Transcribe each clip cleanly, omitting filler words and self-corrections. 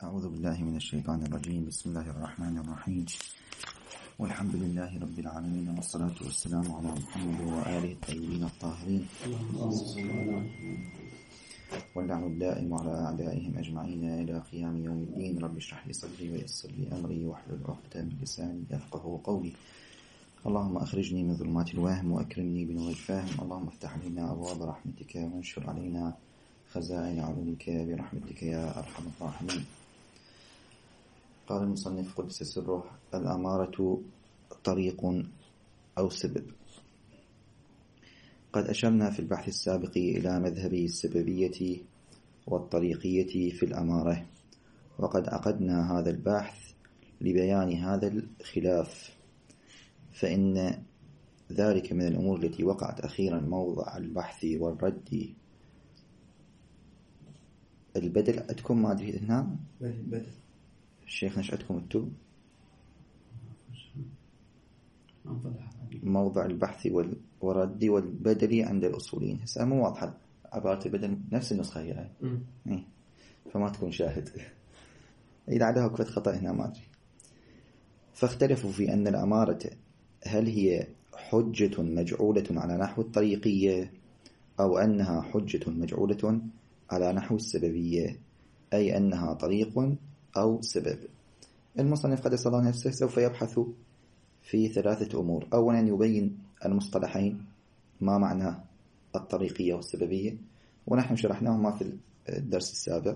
أعوذ بالله من الشيطان الرجيم. بسم الله الرحمن الرحيم، والحمد لله رب العالمين، والصلاة والسلام على محمد وآله الطيبين الطاهرين، واللعن الدائم على أعدائهم أجمعين إلى قيام يوم الدين. رب اشرح لي صدري ويسر لي أمري واحلل عقدة من لساني يفقهوا قولي. اللهم أخرجني من ظلمات الوهم وأكرمني بنور الفهم. اللهم افتح علينا أبواب رحمتك وانشر علينا خزائن علومك برحمتك يا أرحم الراحمين. قال المصنف قدس سره: الأمارة طريق أو سبب. قد أشرنا في البحث السابق إلى مذهب السببية والطريقية في الأمارة، وقد عقدنا هذا البحث لبيان هذا الخلاف، فإن ذلك من الأمور التي وقعت أخيرا موضع البحث والرد. البدل عندكم ما أدري هنا بدل الشيخ نشأتكم التوب موضع البحث والرد والبدل عند الأصوليين. هسه مو واضحة عبارة البدل، نفس النسخة هي فما تكون شاهد إذا عندها وقفة خطأ هنا ما أدري. فاختلفوا في أن الأمارة هل هي حجة مجعولة على نحو الطريقية أو أنها حجة مجعولة على نحو السببية، أي أنها طريق أو سبب. المصنف قدس الله نفسه سوف يبحث في ثلاثة أمور. أولا يبين المصطلحين، ما معنى الطريقية والسببية، ونحن شرحناهما في الدرس السابق.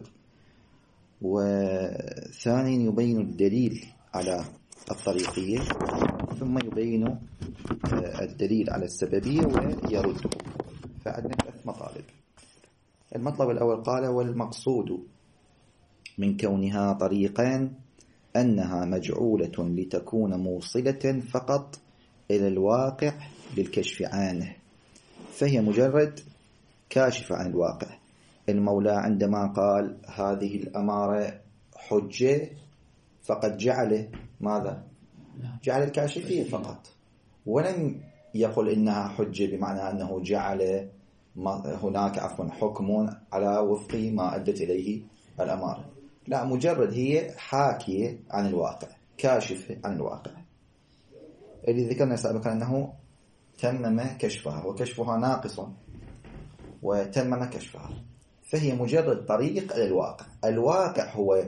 وثانيا يبين الدليل على الطريقية، ثم يبين الدليل على السببية ويرده. فعندنا ثلاث مطالب. المطلب الأول قال: والمقصود من كونها طريقان أنها مجعولة لتكون موصلة فقط إلى الواقع للكشف عنه، فهي مجرد كاشفة عن الواقع. المولى عندما قال هذه الأمارة حجة فقد جعل ماذا؟ جعل الكاشفية فقط، ولم يقل إنها حجة بمعنى أنه جعل هناك حكم على وفق ما أدت إليه الأمارة. لا، مجرد هي حاكية عن الواقع، كاشفة عن الواقع. اللي ذكرنا سابقا أنه تمم كشفها، وكشفها ناقص وتمم كشفها، فهي مجرد طريق للواقع. الواقع هو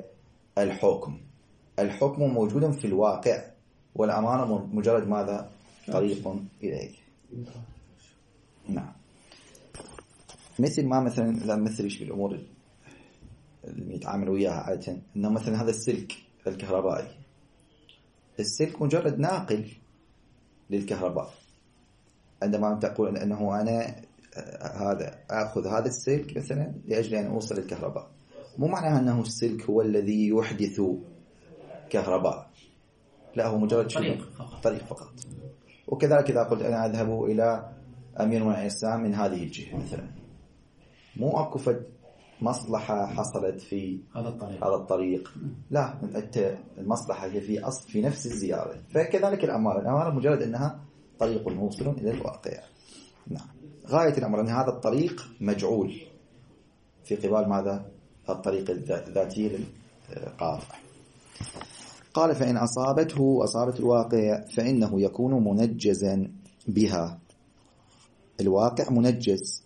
الحكم موجود في الواقع، والأمانة مجرد ماذا؟ طريق إليه. نعم. مثل ما مثلا لا نمثلش بالأمور اللي يتعاملوا وياها عادة، إنه مثلا هذا السلك الكهربائي، السلك مجرد ناقل للكهرباء. عندما تقول أنه أنا أخذ هذا السلك مثلا لأجل أن أوصل الكهرباء، مو معناها أنه السلك هو الذي يحدث كهرباء، لا، هو مجرد طريق فقط. وكذلك إذا قلت أنا أذهب إلى أمير من الإسلام من هذه الجهة مثلا، مو أكو مصلحة حصلت في هذا الطريق، لا، المصلحة هي في نفس الزيارة. فكذلك الأمارة مجرد أنها طريق موصل إلى الواقع. نعم. غاية الأمر أن هذا الطريق مجعول في قبال ماذا؟ الطريق الذاتي للقاطع. قال: فإن أصابت الواقع فإنه يكون منجزا بها. الواقع منجز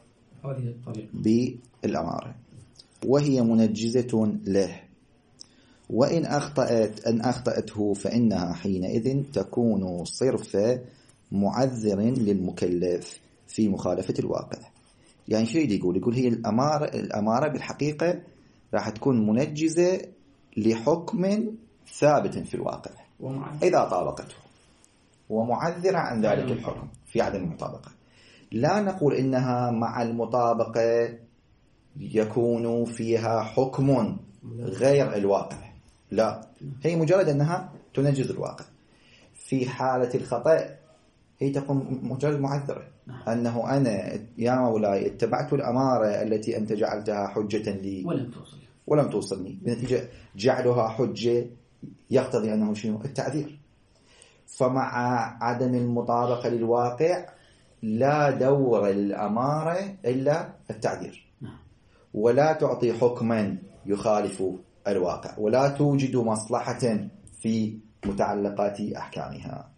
بالأمارة، وهي منجزة له. وإن أخطأته فإنها حينئذ تكون صرف معذر للمكلف في مخالفة الواقع. يعني شو يقول هي الأمارة بالحقيقة راح تكون منجزة لحكم ثابت في الواقع إذا طابقته، ومعذرة عن ذلك الحكم في عدم المطابقة. لا نقول إنها مع المطابقة يكون فيها حكم غير الواقع، لا، هي مجرد أنها تنجز الواقع. في حالة الخطأ هي تكون مجرد معذرة، أنه أنا يا مولاي اتبعت الأمارة التي أنت جعلتها حجة لي ولم توصلني، بنتيجة جعلها حجة يقتضي أنه شنو؟ التعذير. فمع عدم المطابقة للواقع لا دور للأمارة إلا التعذير، ولا تعطي حكما يخالف الواقع ولا توجد مصلحة في متعلقات أحكامها.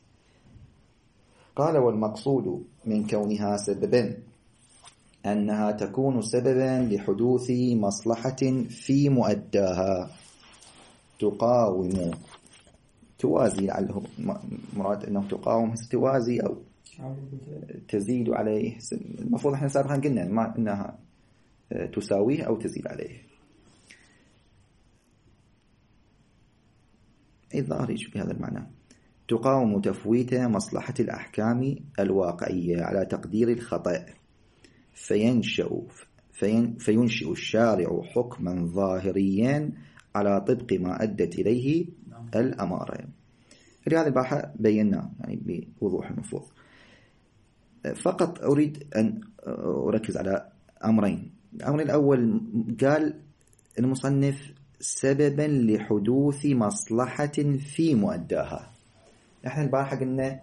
قال والمقصود من كونها سببا أنها تكون سببا لحدوث مصلحة في مؤداها تقاوم توازي، لعله مراد أنه تقاوم توازي أو تزيد عليه. المفروض احنا سابقا قلنا أنها تساويه أو تزيد عليه. الظاهر يجي في هذا المعنى تقاوم تفويت مصلحة الأحكام الواقعية على تقدير الخطأ فينشئ الشارع حكما ظاهريا على طبق ما أدت إليه الأمارة. لهذا الباحة بينا يعني بوضوح المفروض. فقط أريد أن أركز على أمرين. الأمر الأول قال المصنف سببا لحدوث مصلحة في مؤداها. احنا البارحة قلنا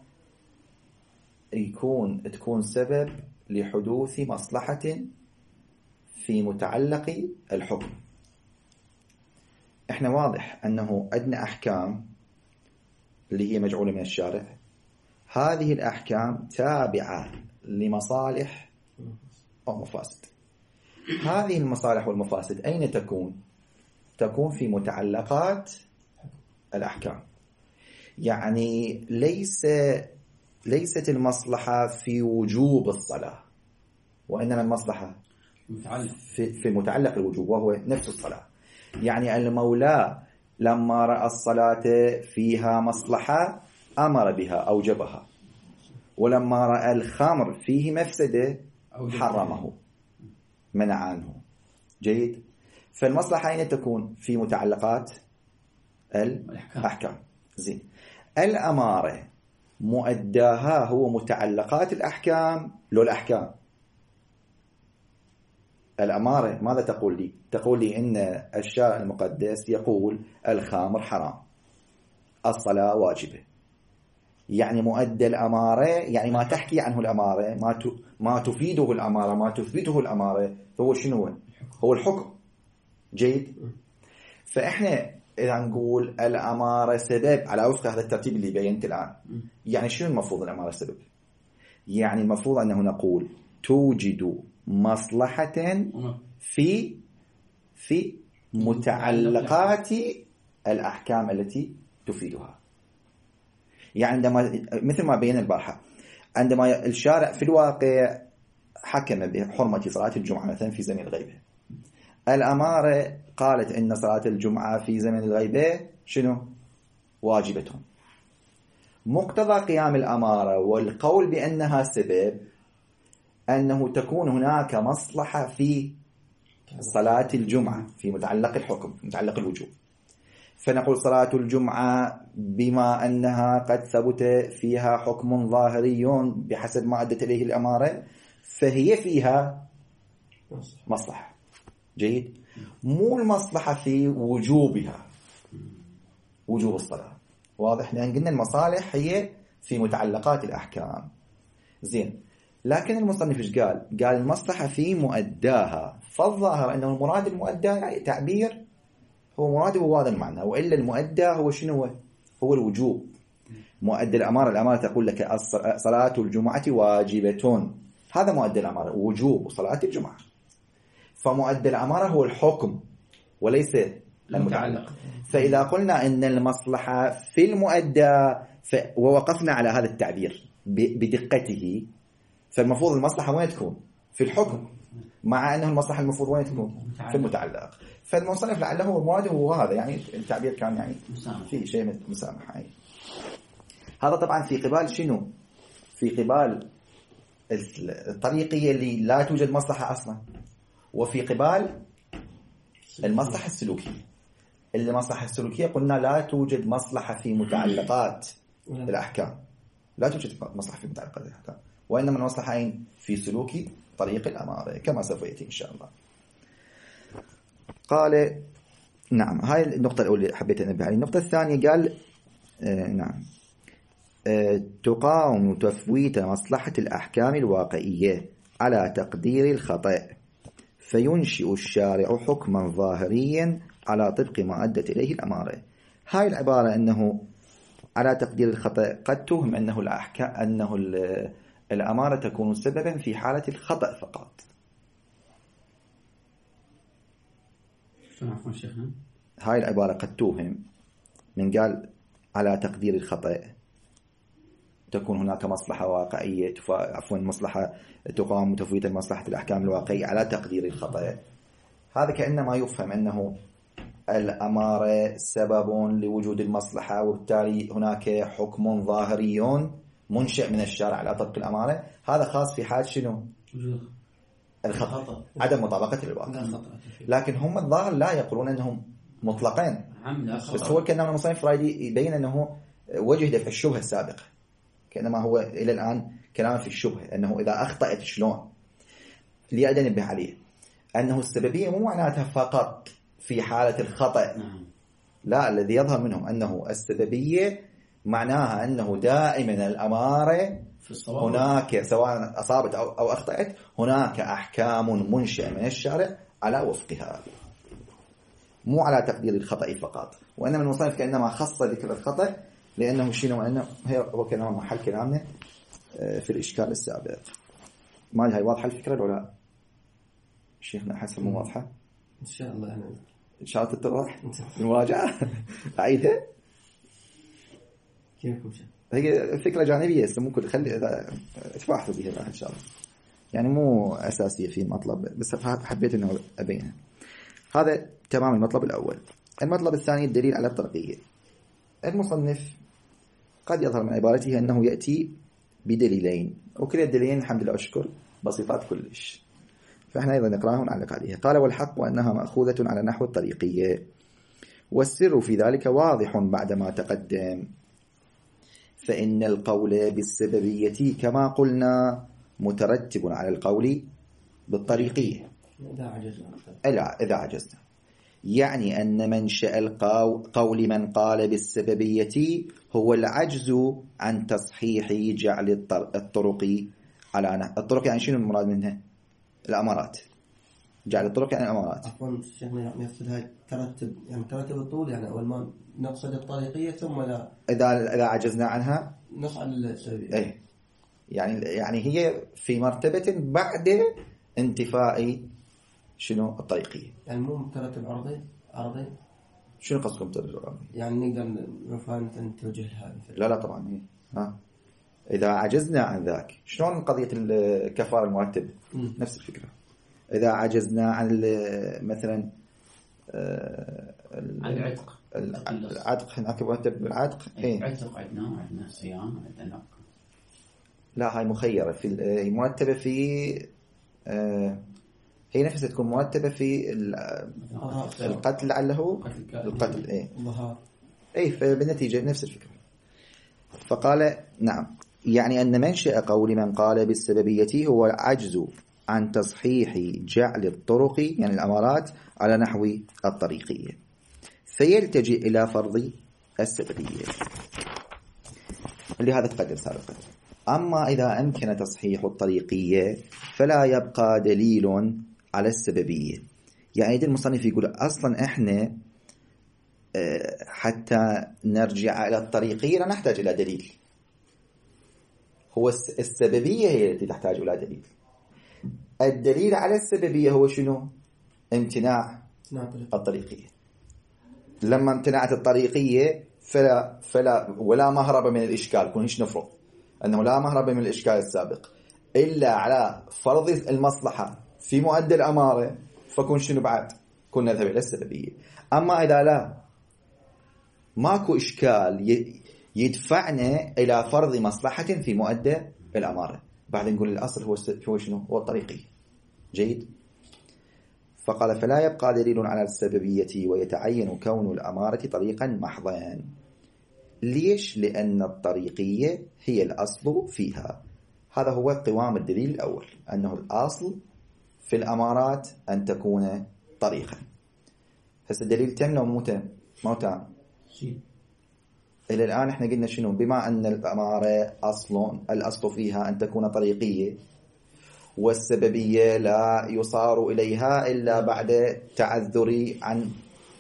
تكون سبب لحدوث مصلحة في متعلق الحكم. احنا واضح أنه عندنا أحكام اللي هي مجعولة من الشارع، هذه الأحكام تابعة لمصالح أو مفاسد. هذه المصالح والمفاسد أين تكون؟ تكون في متعلقات الأحكام. يعني ليست المصلحة في وجوب الصلاة، وإنما المصلحة في متعلق الوجوب وهو نفس الصلاة. يعني المولى لما رأى الصلاة فيها مصلحة أمر بها أوجبها، ولما رأى الخمر فيه مفسدة حرمه منع عنه. جيد. فالمصلحة أين تكون؟ في متعلقات الأحكام. زين. الأمارة مؤداها هو متعلقات الأحكام لو الأحكام. الأمارة ماذا تقول لي؟ تقول لي إن الشارع المقدس يقول الخمر حرام، الصلاة واجبة. يعني مؤدى الأمارة يعني ما تحكي عنه الأمارة، ما تفيده الأمارة، ما تثبته الأمارة، هو شنو؟ هو الحكم. جيد. فإحنا إذا نقول الأمارة سبب على وفق هذا الترتيب اللي بينت الآن، يعني شنو المفروض الأمارة سبب؟ يعني المفروض أنه نقول توجد مصلحة في متعلقات الأحكام التي تفيدها. يعني عندما مثل ما بين البارحة، عندما الشارع في الواقع حكم بحرمة صلاة الجمعة مثلا في زمن الغيبة، الأمارة قالت إن صلاة الجمعة في زمن الغيبة شنو؟ واجبة. مقتضى قيام الأمارة والقول بأنها سبب أنه تكون هناك مصلحة في صلاة الجمعة في متعلق الحكم، متعلق الوجوب. فنقول صلاة الجمعة بما أنها قد ثبت فيها حكم ظاهري بحسب ما أدت إليه الأمارة، فهي فيها مصلحة. جيد. مو المصلحة في وجوبها، وجوب الصلاة. واضح؟ لأن قلنا المصالح هي في متعلقات الأحكام. زين. لكن المصنف ايش قال؟ قال المصلحة في مؤداها. فالظاهر أنه المراد المؤدى يعني تعبير هو مراده هو هذا المعنى، وإلا المؤدى هو شنو؟ هو الوجوب. مؤدى الأمارة تقول لك صلاة الجمعة واجبة، هذا مؤدى الأمارة، وجوب صلاة الجمعة. فمؤدى الأمارة هو الحكم وليس المتعلق. فإذا قلنا أن المصلحة في المؤدى ووقفنا على هذا التعبير بدقته، فالمفروض المصلحة وين تكون؟ في الحكم، مع أنه المصلحة المفروض وين تكون؟ في المتعلق. فالمصنف لعله المراد هو هذا، يعني التعبير كان يعني فيه شيء من مسامحة. هذا طبعا في قبال شنو؟ في قبال الطريقية اللي لا توجد مصلحة أصلا، وفي قبال المصلحة السلوكية. المصلحة السلوكية قلنا لا توجد مصلحة في متعلقات الأحكام، لا توجد مصلحة في متعلقات الأحكام، وإنما المصلحة في سلوك طريق الأمارة كما سوف يأتي إن شاء الله. قال نعم، هاي النقطة الأولى حبيت أنبه عليها. النقطة الثانية قال نعم تقاوم تفويت مصلحة الأحكام الواقعية على تقدير الخطأ فينشئ الشارع حكما ظاهريا على طبق ما أدت إليه الأمارة. هاي العبارة أنه على تقدير الخطأ قد توهم أنه الأمارة تكون سببا في حالة الخطأ فقط. هاي العبارة قد توهم من قال على تقدير الخطأ تكون هناك مصلحة واقعية مصلحة تقام تفويت المصلحة الأحكام الواقعية على تقدير الخطأ. هذا كأنما يفهم أنه الأمارة سبب لوجود المصلحة، وبالتالي هناك حكم ظاهري منشئ من الشارع على طبق الأمارة. هذا خاص في حال شنو؟ الخطأ، عدم مطابقة الواقع. لكن هم الظاهر لا يقولون أنهم مطلقين، بس هو كأنما المصنف رايدي يبين أنه وجه دفع الشبهة السابقة، كأنما هو إلى الآن كلام في الشبهة أنه إذا أخطأت شلون. لأدى نبه عليه أنه السببية مو معناتها فقط في حالة الخطأ، لا، الذي يظهر منهم أنه السببية معناها أنه دائما الأمارة هناك سواء أصابت أو أخطأت هناك أحكام منشئة من الشارع على وفقها، مو على تقدير الخطأ فقط. وإنما المصنف كأنما خص ذكر الخطأ لأنه شنو، أنه هو كأنما محل كلامنا في الإشكال السابق. ما هي واضحة الفكرة ولا شيخنا؟ حسب مو واضحة إن شاء الله. أنا إن شاء الله تتضح المراجعة. أعيدها. كيفكم شيخ؟ هي فكرة جانبية ممكن خلي تباحثوا بها إن شاء الله، يعني مو أساسية في المطلب، بس حبيت إنه أبينها. هذا تمام المطلب الأول. المطلب الثاني الدليل على الطرقية. المصنف قد يظهر من عبارته أنه يأتي بدليلين، وكل الدليلين الحمد لله أشكر بسيطات كلش، فإحنا أيضا نقرأها ونعلق عليها. قال: والحق أنها مأخوذة على نحو الطريقية، والسر في ذلك واضح بعدما تقدم، فإن القول بالسببية كما قلنا مترتب على القول بالطريقية إذا عجزنا. يعني أن منشأ القول من قال بالسببية هو العجز عن تصحيح جعل الطرق على الطرق. يعني شنو المراد منها؟ الأمارات. جعل الطرق يعني الأمارات. عفوا شيخنا، يقصد هاي ترتب، يعني ترتب الطول، يعني أول ما نقصد الطريقية ثم لا إذا عجزنا عنها نفعل السببية. إيه، يعني هي في مرتبة بعد انتفاء شنو الطريقية. يعني مو مترتب عرضي. شنو قصدكم مترتب عرضي؟ يعني نقدر نفهم أن توجهها. لا طبعا إذا عجزنا عن ذاك، شلون قضية الكفارة المرتب؟ نفس الفكرة. إذا عجزنا عن مثلا العتق، هناك مرتب بالعتق. عتق عندنا صيام عندنا. لا، هاي مخيرة في مرتبة في هي نفسها تكون مرتبة في القتل لعله القتل. فبالنتيجة نفس الفكرة. فقال: نعم، يعني أن منشأ قول من قال بالسببية هو العجز عن تصحيح جعل الطرق يعني الأمارات على نحو الطريقية، فيلتجئ إلى فرض السببية لهذا تقدم سابقا. أما إذا أمكن تصحيح الطريقية فلا يبقى دليل على السببية. يعني المصنف يقول أصلا إحنا حتى نرجع إلى الطريقية لا نحتاج إلى دليل، هو السببية هي التي تحتاج إلى دليل. الدليل على السببية هو شنو؟ امتناع الطريقية. لما امتنعت الطريقية فلا ولا مهرب من الإشكال. كونش نفرض أنه لا مهرب من الإشكال السابق إلا على فرض المصلحة في مؤدى الأمارة، فكون شنو بعد؟ كنا نذهب إلى السببية. أما إذا لا ماكو إشكال يدفعنا إلى فرض مصلحة في مؤدى الأمارة، بعد نقول الأصل هو شنو؟ هو الطريقي. جيد. فقال: فلا يبقى دليل على السببية ويتعين كون الأمارة طريقا محضا. ليش؟ لأن الطريقية هي الأصل فيها. هذا هو قوام الدليل الأول، أنه الأصل في الأمارات أن تكون طريقا. هسه الدليل تم أو مو تم؟ ما تم. إلى الآن إحنا قلنا شنو؟ بما أن الأمارة الأصل فيها أن تكون طريقية، والسببية لا يصار إليها إلا بعد تعذر عن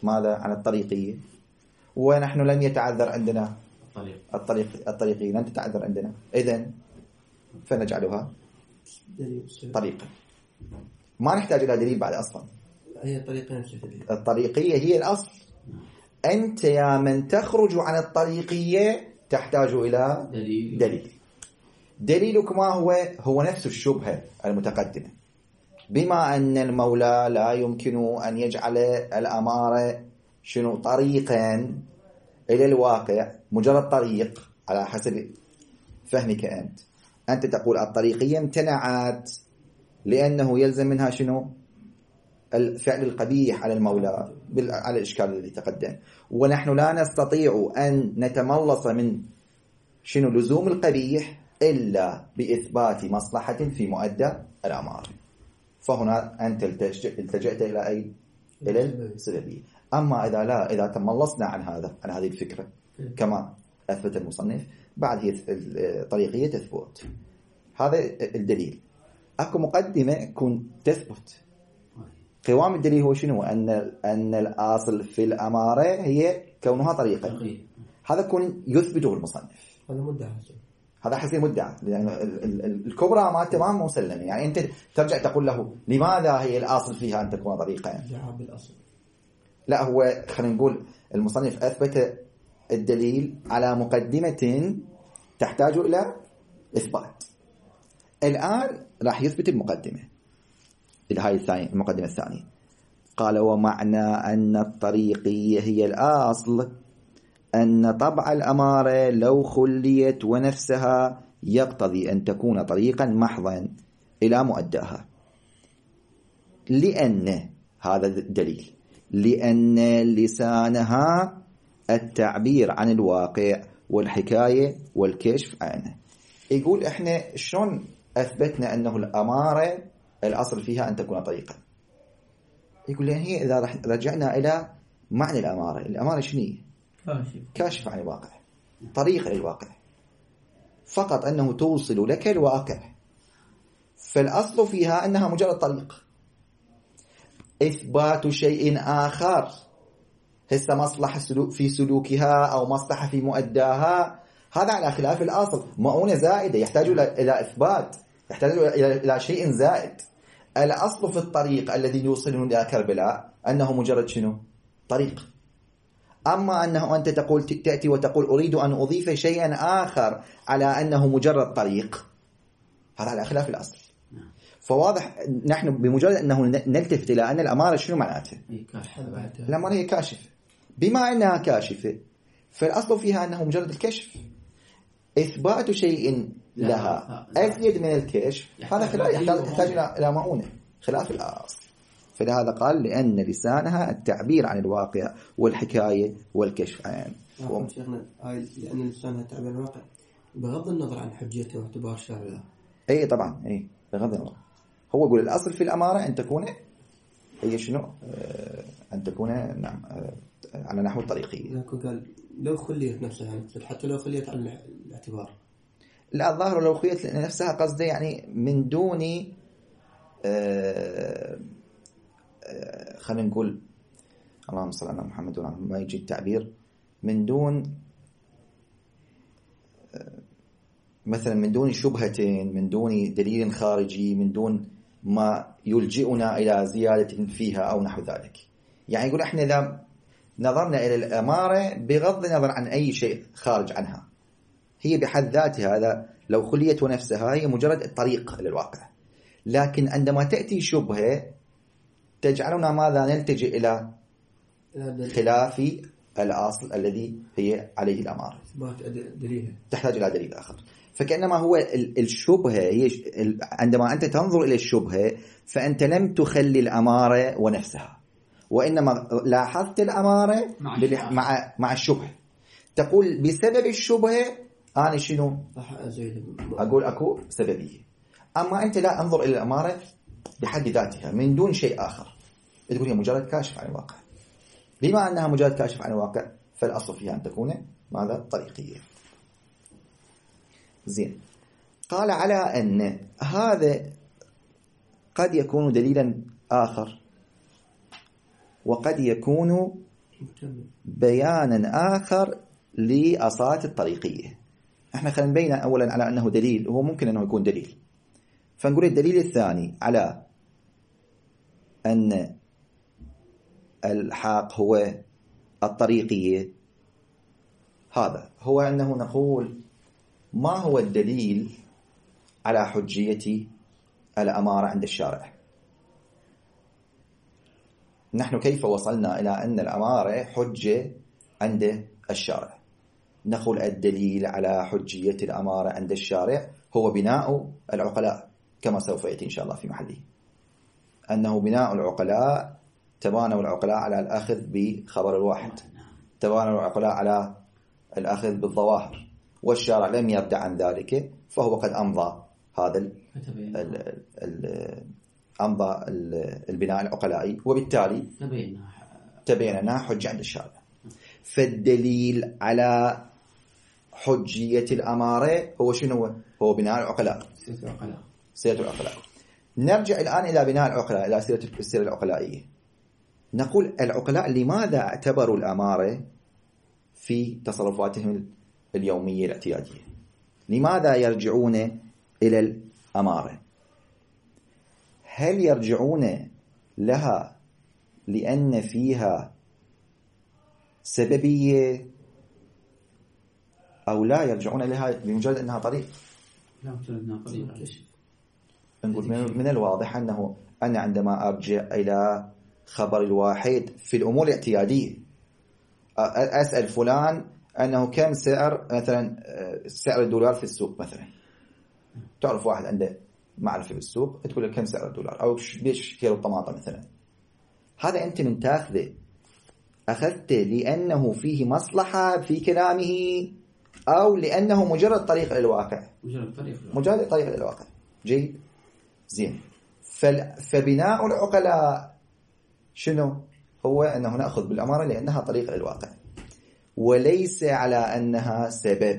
تكشف ماذا عن الطريقية، ونحن لم يتعذر عندنا الطريقية لن تتعذر عندنا، إذن فنجعلها طريقة، ما نحتاج إلى دليل بعد أصلا. هي طريقين. الطريقية هي الأصل. أنت يا من تخرج عن الطريقية تحتاج إلى دليلك ما هو نفس الشبهة المتقدمة، بما أن المولى لا يمكن أن يجعل الأمارة طريقا إلى الواقع، مجرد طريق على حسب فهمك أنت تقول الطريقية امتنعت لأنه يلزم منها الفعل القبيح على المولى على الإشكال الذي تقدم، ونحن لا نستطيع أن نتملص من لزوم القبيح إلا بإثبات مصلحة في مؤدى الأمر. فهنا أنت التجأت إلى أي؟ إلى السببية. أما إذا تملصنا عن هذه الفكرة كما أثبت المصنف، بعد هي الطريقية تثبت. هذا الدليل. أكو مقدمة كن تثبت. قوام الدليل هو شنو؟ أن الأصل في الأمارة هي كونها طريقة. هذا كن يثبته المصنف. هذا مدعى. هذا حسين مدعى، لأن الكبرى ما تمام مسلمة. يعني أنت ترجع تقول له لماذا هي الأصل فيها أن تكون طريقة؟ جواب الأصل. لا، هو خلينا نقول المصنف أثبت الدليل على مقدمة تحتاج إلى إثبات. الآن راح يثبت المقدمة. هاي الثانية، المقدمة الثانية. قال: ومعنى أن الطريقية هي الأصل أن طبع الأمارة لو خليت ونفسها يقتضي أن تكون طريقا محضا إلى مؤداها، لأن هذا الدليل، لأن لسانها التعبير عن الواقع والحكاية والكشف عنه. يقول إحنا شلون أثبتنا أنه الأمارة الأصل فيها أن تكون طريقا؟ يقول لأن هي إذا رجعنا إلى معنى الأمارة شنو؟ كاشف عن الواقع، طريق للواقع، فقط أنه توصل لك الواقع. فالأصل فيها أنها مجرد طريق. إثبات شيء آخر، هسه مصلحة في سلوكها أو مصلحة في مؤداها، هذا على خلاف الأصل، مؤونة زائدة يحتاج إلى إثبات، يحتاج إلى شيء زائد. الأصل في الطريق الذي يوصلنا إلى كربلاء أنه مجرد طريق. أما أنه أنت تأتي وتقول أريد أن أضيف شيئا آخر على أنه مجرد طريق، هذا على خلاف الأصل. فواضح نحن بمجرد أنه نلتفت إلى أن الأمارة شنو معناتها؟ الأمارة هي كاشفة. بما أنها كاشفة فالأصل فيها أنه مجرد الكشف. إثبات شيء لها أزيد من الكشف هذا يحتاج إلى مؤونة، خلاف الأصل. فلهذا قال: لأن لسانها التعبير عن الواقع والحكاية والكشف عنه. لأن لسانها التعبير عن الواقع بغض النظر عن حجيته واعتبار شارعها. أي طبعا، أي بغض النظر. هو يقول الأصل في الأمارة أن تكون هي شنو؟ أن تكون نعم على نحو الطريقية. لكن قال لو خليت نفسها، حتى لو خليت عن الاعتبار. لا، الظاهر لو خليت نفسها قصده يعني من دون خلينا نقول اللهم صل على محمد وعلى ما يجي التعبير من دون مثلا من دون شبهة، من دون دليل خارجي، من دون ما يلجئنا إلى زيادة فيها أو نحو ذلك. يعني يقول احنا إذا نظرنا إلى الأمارة بغض النظر عن أي شيء خارج عنها، هي بحد ذاتها هذا لو خليت ونفسها هي مجرد الطريق للواقع. لكن عندما تأتي شبهة تجعلنا ماذا؟ نلتجئ إلى خلاف الأصل الذي هي عليه الأمارة، تحتاج إلى دليل آخر. فكأنما هو الشبهة هي عندما أنت تنظر إلى الشبهة فأنت لم تخلي الأمارة ونفسها، وإنما لاحظت الأمارة مع الشبهة. تقول بسبب الشبهة أنا شنو؟ أقول أكو سببية. أما أنت لا أنظر إلى الأمارة بحد ذاتها من دون شيء آخر، تقول هي مجرد كاشف عن الواقع. بما أنها مجرد كاشف عن الواقع فالأصل فيها أن تكون ماذا؟ طريقية. زين. قال على أن هذا قد يكون دليلا آخر، وقد يكون بيانا آخر لأصالة الطريقية. احنا خلينا نبين أولا على أنه دليل، وهو ممكن أنه يكون دليل. فنقول الدليل الثاني على أن الحاق هو الطريقية، هذا هو أنه نقول ما هو الدليل على حجية الأمارة عند الشارع. نحن كيف وصلنا إلى أن الأمارة حجة عند الشارع؟ نقول الدليل على حجية الأمارة عند الشارع هو بناء العقلاء، كما سوف يأتي إن شاء الله في محله، أنه بناء العقلاء تبانوا العقلاء على الأخذ بخبر الواحد، تبانوا العقلاء على الأخذ بالظواهر، والشارع لم يردع عن ذلك، فهو قد أمضى هذا أمضى البناء العقلائي، وبالتالي تبين أنها حجة عند الشارع. فالدليل على حجية الأمارة هو شنو؟ هو بناء العقلاء، سيرة العقلاء. نرجع الآن إلى بناء العقلاء، إلى السيرة العقلائية. نقول العقلاء لماذا اعتبروا الأمارة في تصرفاتهم اليومية الاعتيادية؟ لماذا يرجعون إلى الأمارة؟ هل يرجعون لها لأن فيها سببية، أو لا يرجعون لها بمجرد أنها طريق؟ لا، مجرد أنها طريق. نقول من الواضح أن عندما أرجع إلى خبر الواحد في الأمور الاعتيادية، أسأل فلان أنه كم سعر مثلا سعر الدولار في السوق مثلا، تعرف واحد عنده معرفة بالسوق تقول له كم سعر الدولار، أو بيش كيلو الطماطم مثلا. هذا أنت من تأخذه أخذته لأنه فيه مصلحة في كلامه، أو لأنه مجرد طريق للواقع؟ مجرد طريق للواقع. جيد، زين. فبناء العقلاء شنو هو؟ أنه نأخذ بالأمارة لأنها طريق للواقع، وليس على أنها سبب،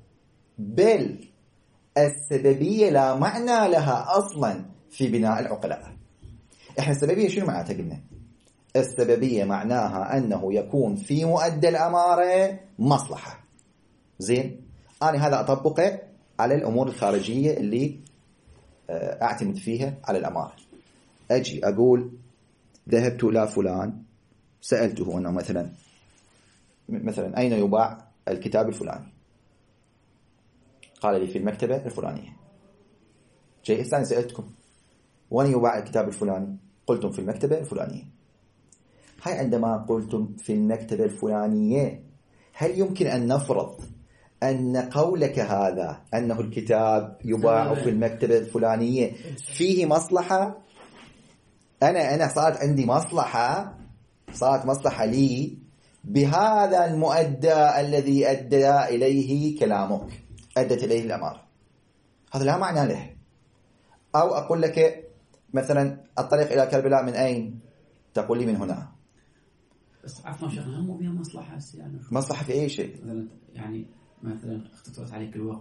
بل السببية لا معنى لها أصلا في بناء العقلاء. إحنا السببية شنو معناتها؟ قلنا السببية معناها أنه يكون في مؤدى الأمارة مصلحة. زين، أنا هذا أطبقه على الأمور الخارجية اللي أعتمد فيها على الأمارة. أجي أقول ذهبت إلى فلان سألته أنه مثلا أين يباع الكتاب الفلاني؟ قال لي في المكتبة الفلانية. جاي أنا سألتكم وين يباع الكتاب الفلاني؟ قلتم في المكتبة الفلانية. هاي عندما قلتم في المكتبة الفلانية، هل يمكن أن نفرض أن قولك هذا أنه الكتاب يباع في المكتبة الفلانية فيه مصلحة؟ أنا صارت عندي مصلحة، صارت مصلحة لي بهذا المؤدى الذي أدى إليه كلامك، أدت إليه الأمارة. هذا لا معنى له. أو أقول لك مثلا الطريق إلى كربلاء من أين؟ تقول لي من هنا. بس عفوا شيخنا، مو بها مصلحة يعني. مصلحة في أي شيء؟ يعني مثلا اختصرت عليك الوقت.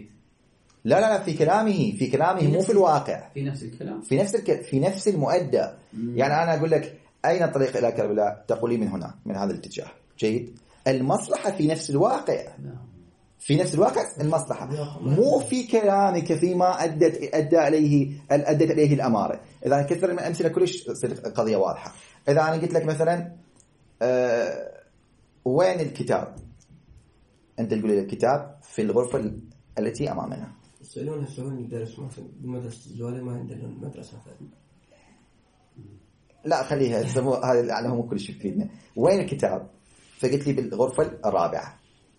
لا في كلامه مو في الواقع، في نفس الكلام، في نفس المؤدى. يعني أنا أقول لك أين الطريق إلى كربلاء؟ تقول لي من هنا، من هذا الاتجاه. جيد، المصلحة في نفس الواقع، في نفس الواقع المصلحة، مو في كلامك فيما أدت إليه الأمارة. إذا كثر من الأمثلة كلش قضية واضحة. إذا أنا قلت لك مثلا وين الكتاب؟ أنت تقول لي الكتاب في الغرفة التي أمامنا. يسألون الدرس مثلا بالمدرسة الزوالية، ما عندنا مدرسة ثانية. لا خليها هذا يعني هم كل شيء فينا. وين الكتاب؟ فقلت لي بالغرفة الرابعة.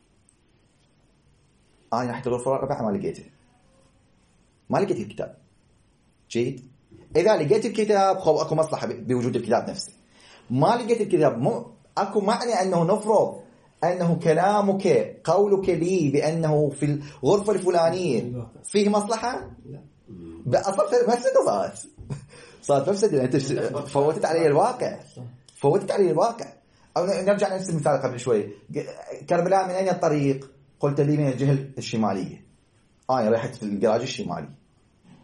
أنا رحت الغرفة الرابعة ما لقيت الكتاب. جيد، إذا لقيت الكتاب أكو مصلحة بوجود الكتاب نفسه. ما لقيت الكتاب، أكو معنى أنه نفرض أنه كلامك قولك لي بأنه في الغرفة الفلانية فيه مصلحة؟ أصلا مفسدة صارت مفسدة. أنت فوتت علي الواقع. أو نرجع لنفس المثال قبل شوي. كربلاء من أين الطريق؟ قلت لي من الجهة الشمالية. أنا رحت في الجراج الشمالي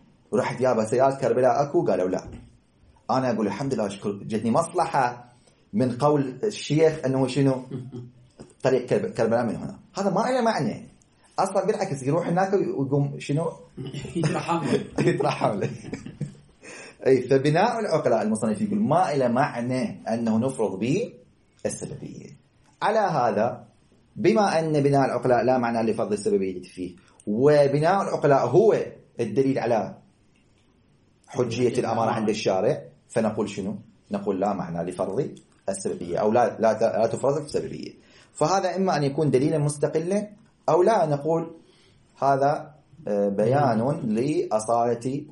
ورحت يابا سيارة كربلاء أكو؟ قالوا لا. أنا أقول الحمد لله شكر، جتني مصلحة من قول الشيخ أنه شنو طريق كربلاء من هنا، هذا ما له معنى أصلا، بالعكس يروح هناك ويقوم شنو يترحم له. أي فبناء العقلاء المصنف يقول ما له معنى أنه نفرض به السببية. على هذا بما أن بناء العقلاء لا معنى لفرض السببية فيه، وبناء العقلاء هو الدليل على حجية الأمارة عند الشارع، فنقول شنو؟ نقول لا معنى لفرض السببية، أو لا تفرض السببية. فهذا إما أن يكون دليلا مستقلا، أو لا نقول هذا بيان لأصالة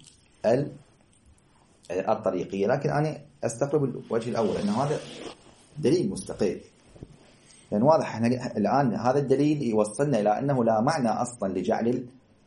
الطريقية. لكن أنا أستقرب الوجه الأول أن هذا دليل مستقل، لأن واضح احنا الآن هذا الدليل يوصلنا إلى أنه لا معنى أصلا لجعل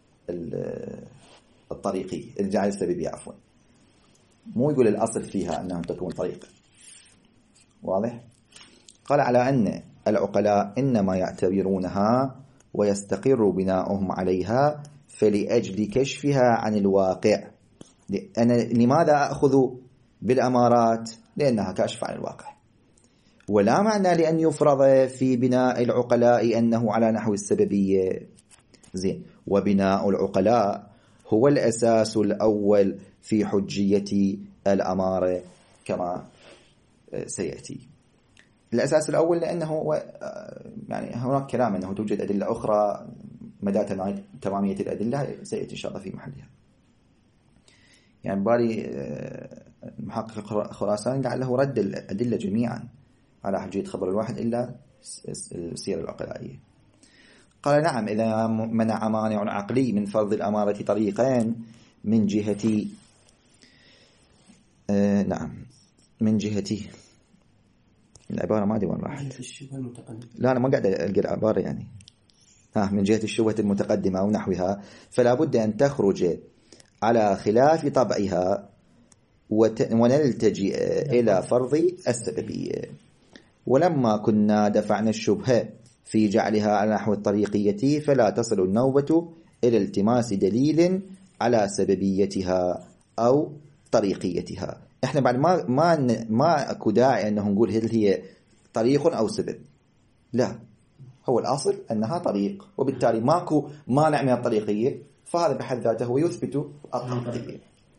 الطريقي، الجعل السببي عفوا، مو يقول الأصل فيها أنها تكون طريقة. واضح؟ قال على أن العقلاء إنما يعتبرونها ويستقر بناؤهم عليها فلأجل كشفها عن الواقع. أنا لماذا أخذ بالأمارات؟ لأنها كاشفة عن الواقع، ولا معنى لأن يفرض في بناء العقلاء أنه على نحو السببية. زين، وبناء العقلاء هو الأساس الأول في حجية الأمارة كما سيأتي. الأساس الأول لأنه يعني هناك كلام أنه توجد أدلة أخرى مدى تمامية الأدلة سيأتي إن شاء الله في محلها. يعني بالي محقق خراسان قال له رد الأدلة جميعا على حجية خبر الواحد إلا السيرة العقلائية. قال نعم، إذا منع مانع عقلي من فرض الأمارة طريقين من جهة نعم من جهة العبارة ما أدري وين راحت. لا أنا ما قاعد ألقى العبارة يعني من جهة الشبهة المتقدمة أو نحوها، فلا بد أن تخرج على خلاف طبعها ونلتجئ إلى فرض السببية. ولما كنا دفعنا الشبهة في جعلها على نحو الطريقية فلا تصل النوبة إلى التماس دليل على سببيتها أو طريقيتها. احنا بعد ما اكو داعي انه نقول هل هي طريق او سبب، لا، هو الاصل انها طريق، وبالتالي ماكو مانع من الطريقيه، فهذا بحد ذاته هو يثبت الطريقيه.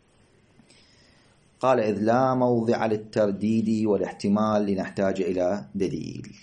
قال إذ لا موضع للترديد والاحتمال لنحتاج إلى دليل.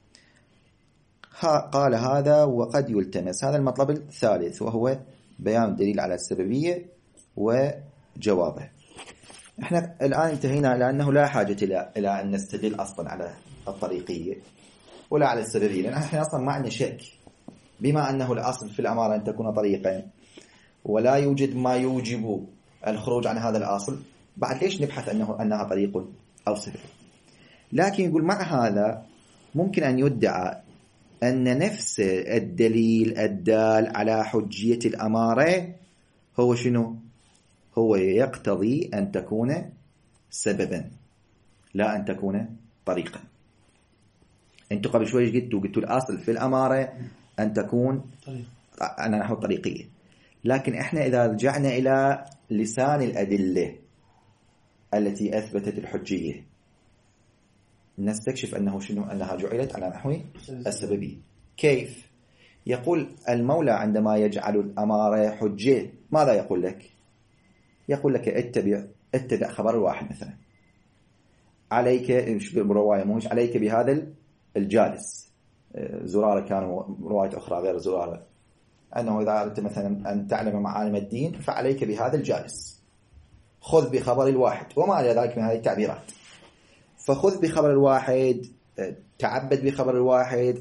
قال هذا وقد يلتمس هذا المطلب الثالث، وهو بيان الدليل على السببية وجوابه. احنا الآن انتهينا إلى أنه لا حاجة إلى أن نستدل أصلا على الطريقية ولا على السببية، لأن احنا أصلا ما عندنا شك بما أنه الأصل في الأمارة أن تكون طريقا ولا يوجد ما يوجب الخروج عن هذا الأصل، بعد ليش نبحث أنها طريق أو سبب؟ لكن يقول مع هذا ممكن أن يدعى أن نفس الدليل الدال على حجية الأمارة هو شنو؟ هو يقتضي أن تكون سببا لا أن تكون طريقا. أنتوا قبل شوي قلتوا الأصل في الأمارة أن تكون على نحو الطريقية، لكن إحنا إذا رجعنا إلى لسان الأدلة التي أثبتت الحجية نستكشف أنه شنو؟ أنها جعلت على نحو السببية. كيف؟ يقول المولى عندما يجعل الأمارة حجة ماذا يقول لك؟ يقول لك اتبع خبر الواحد مثلا، عليك برواية موش عليك بهذا الجالس. زرارة كانوا رواية أخرى غير زرارة أنه إذا أردت مثلا أن تعلم معالم الدين فعليك بهذا الجالس، خذ بخبر الواحد وما إلى ذلك من هذه التعبيرات. فخذ بخبر الواحد، تعبد بخبر الواحد،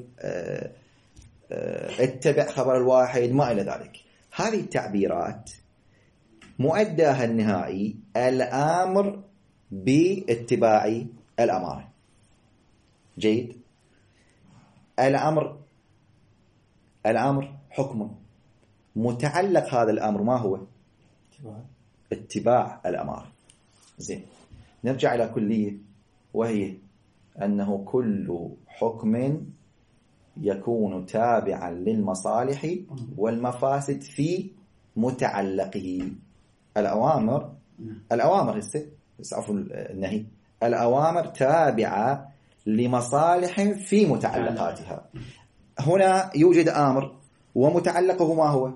اتبع خبر الواحد، ما إلى ذلك. هذه التعبيرات مؤداها النهائي الأمر باتباع الأمارة. جيد؟ الأمر حكم، متعلق هذا الأمر ما هو؟ اتباع الأمارة. زين، نرجع إلى كلية، وهي أنه كل حكم يكون تابعا للمصالح والمفاسد في متعلقه. الأوامر عفوا النهي، الأوامر تابعة لمصالح في متعلقاتها. هنا يوجد أمر ومتعلقه ما هو؟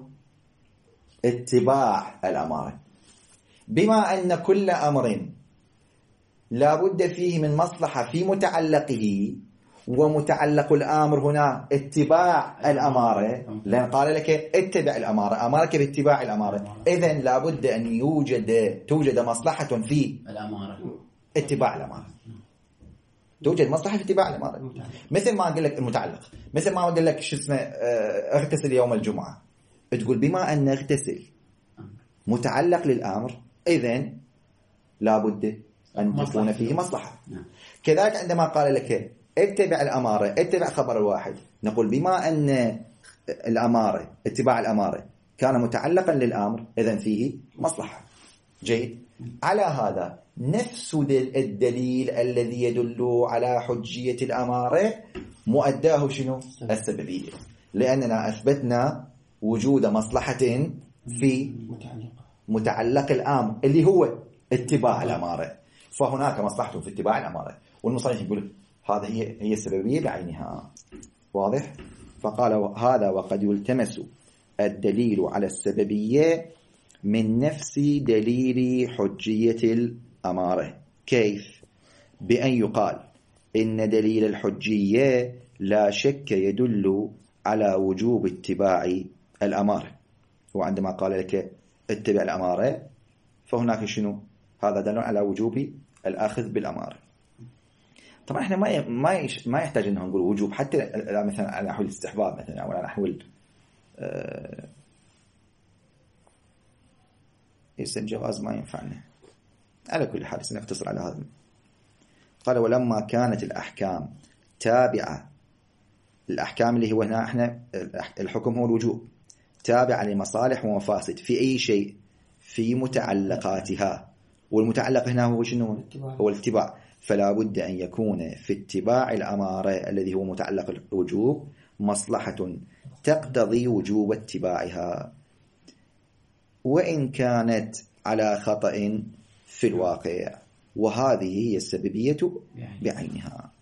اتباع الأمارة. بما أن كل أمر لا بد فيه من مصلحة في متعلقه، ومتعلق الأمر هنا اتباع الأمارة، لأن قال لك اتبع الأمارة، أمرك باتباع الأمارة، إذن لا بد أن توجد مصلحة في الأمارة، اتباع الأمارة. توجد مصلحة في اتباع الأمارة. مثل ما أقول لك المتعلق، مثل ما أقول لك شو اسمه اغتسل يوم الجمعة، تقول بما أن اغتسل متعلق للأمر، إذن لا بد أن تكون فيه مصلحة. كذلك عندما قال لك اتبع الأمارة، اتبع خبر الواحد، نقول بما أن الأمارة اتباع الأمارة كان متعلقا للأمر، إذن فيه مصلحة. جيد. على هذا نفس الدليل الذي يدل على حجية الأمارة مؤداه شنو؟ السببية، لأننا أثبتنا وجود مصلحة في متعلق الأمر اللي هو اتباع الأمارة، فهناك مصلحة في اتباع الأمارة. والمصنف يقول هذا هي السببية بعينها. واضح؟ فقال هذا وقد يلتمس الدليل على السببية من نفس دليل حجية الأمارة. كيف؟ بأن يقال إن دليل الحجية لا شك يدل على وجوب اتباع الأمارة. وعندما قال لك اتبع الأمارة فهناك شنو؟ هذا دل على وجوب الأخذ بالأمارة. طبعا احنا ما يحتاج انه نقول وجوب، حتى مثلا على نحو الاستحباب مثلا، او على نحو الجواز ما ينفعنا. على كل حال سنقتصر على هذا. قال ولما كانت الأحكام تابعة، الأحكام اللي هو هنا احنا الحكم هو الوجوب، تابعة لمصالح ومفاسد في أي شيء في متعلقاتها، والمتعلق هنا هو شنو؟ هو الاتباع. فلا بد أن يكون في اتباع الأمارة الذي هو متعلق الوجوب مصلحة تقتضي وجوب اتباعها، وإن كانت على خطأ في الواقع، وهذه هي السببية بعينها.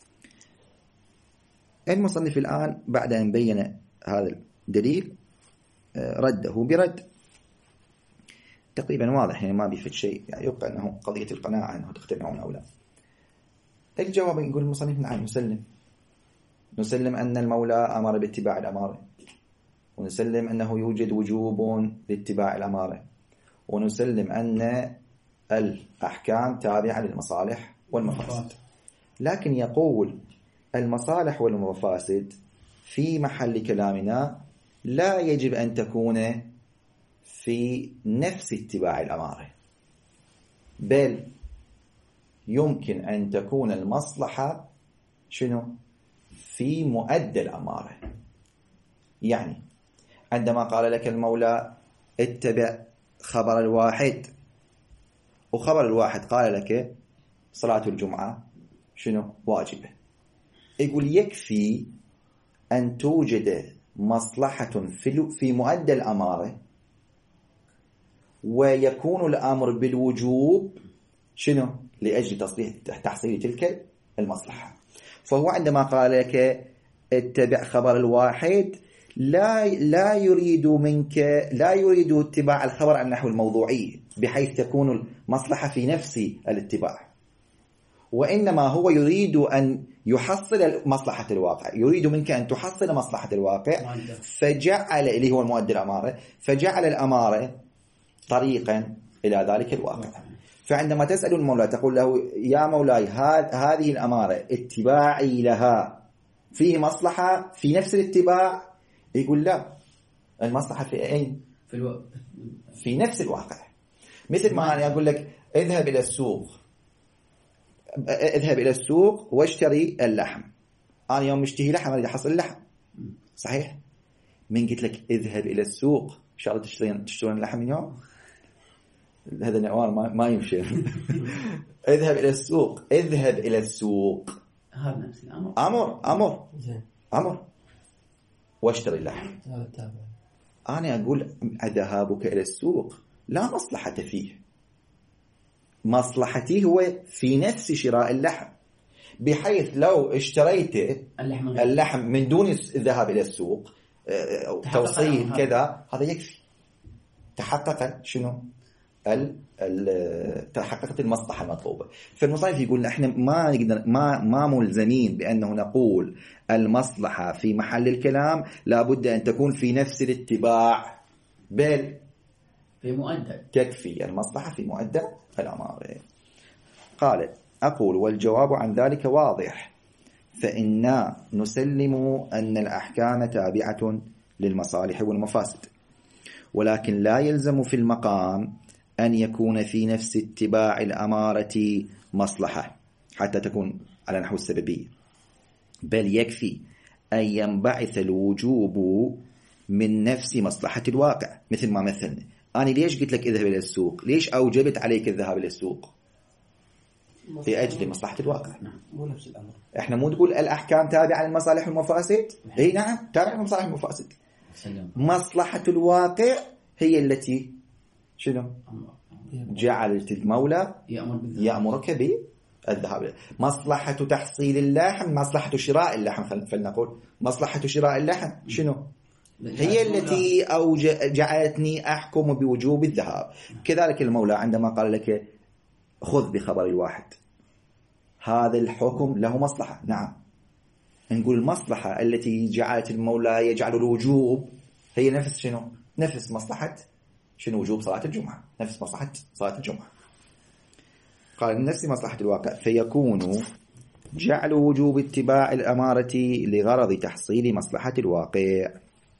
المصنف الآن بعد أن بين هذا الدليل رده برد تقريبا واضح، يعني ما بيفت شيء، يعني يبقى أنه قضية القناعة أنه تقتنعون أو لا. الجواب يقول المصنف نعم نسلم أن المولى أمر باتباع الأمارة، ونسلم أنه يوجد وجوب لاتباع الأمارة، ونسلم أن الأحكام تابعة للمصالح والمفاسد. لكن يقول المصالح والمفاسد في محل كلامنا لا يجب أن تكون في نفس اتباع الأمارة، بل يمكن أن تكون المصلحة شنو؟ في مؤدى الأمارة. يعني عندما قال لك المولى اتبع خبر الواحد، وخبر الواحد قال لك صلاة الجمعة شنو؟ واجبة، يقول يكفي أن توجد مصلحة في مؤدى الأمارة ويكون الأمر بالوجوب شنو؟ لأجل تحصيل تلك المصلحة. فهو عندما قال لك اتبع خبر الواحد لا يريد منك، لا يريد اتباع الخبر على نحو الموضوعي بحيث تكون المصلحة في نفس الاتباع، وإنما هو يريد أن يحصل مصلحة الواقع، يريد منك أن تحصل مصلحة الواقع، فجعل اللي هو المؤدي الأمارة، فجعل الأمارة طريقا إلى ذلك الواقع. فعندما تسأل المولى تقول له يا مولاي هذه الأمارة اتباعي لها فيه مصلحة في نفس الاتباع، يقول لا، المصلحة في أين؟ في نفس الواقع. مثل ما أنا أقول لك اذهب إلى السوق واشتري اللحم، أنا يوم مشتهي لحم أريد أحصل اللحم، صحيح؟ من قلت لك اذهب إلى السوق إن شاء الله تشترون اللحم اليوم، هذا النوار ما يمشي. اذهب إلى السوق، هذا نفس الأمر، أمر واشتري اللحم. أنا أقول ذهابك إلى السوق لا مصلحة فيه، مصلحتي هو في نفس شراء اللحم، بحيث لو اشتريت اللحم من دون الذهاب إلى السوق توصيل كذا هذا يكفي. تحقق شنو تحققت المصلحة المطلوبة. فالمصنف يقول احنا ما نقدر ما ملزمين بأنه نقول المصلحة في محل الكلام لابد أن تكون في نفس الاتباع، بل في مؤدى تكفي المصلحة في مؤدى الأمارة. قال أقول والجواب عن ذلك واضح، فإنا نسلم أن الأحكام تابعة للمصالح والمفاسد، ولكن لا يلزم في المقام أن يكون في نفس اتباع الأمارة مصلحة حتى تكون على نحو السببية، بل يكفي أن ينبعث الوجوب من نفس مصلحة الواقع. مثل ما مثلنا أنا ليش قلت لك اذهب إلى السوق؟ ليش أوجبت عليك الذهاب إلى السوق؟ في أجل مصلحة الواقع. مو نفس الأمر. إحنا مو تقول الأحكام تابعة للمصالح والمفاسد؟ إيه نعم تابعة للمصالح والمفاسد. مصلحة الواقع هي التي شنو؟ جعلت المولى يأمرك بالذهاب. مصلحة تحصيل اللحم، مصلحة شراء اللحم، فلنقول مصلحة شراء اللحم شنو؟ هي التي جعلتني أحكم بوجوب الذهاب. كذلك المولى عندما قال لك خذ بخبر الواحد، هذا الحكم له مصلحة. نعم نقول المصلحة التي جعلت المولى يجعل الوجوب هي نفس شنو؟ نفس مصلحة شنو؟ وجوب صلاة الجمعة، نفس مصلحة صلاة الجمعة. قال نفس مصلحة الواقع، فيكون جعل وجوب اتباع الأمارة لغرض تحصيل مصلحة الواقع،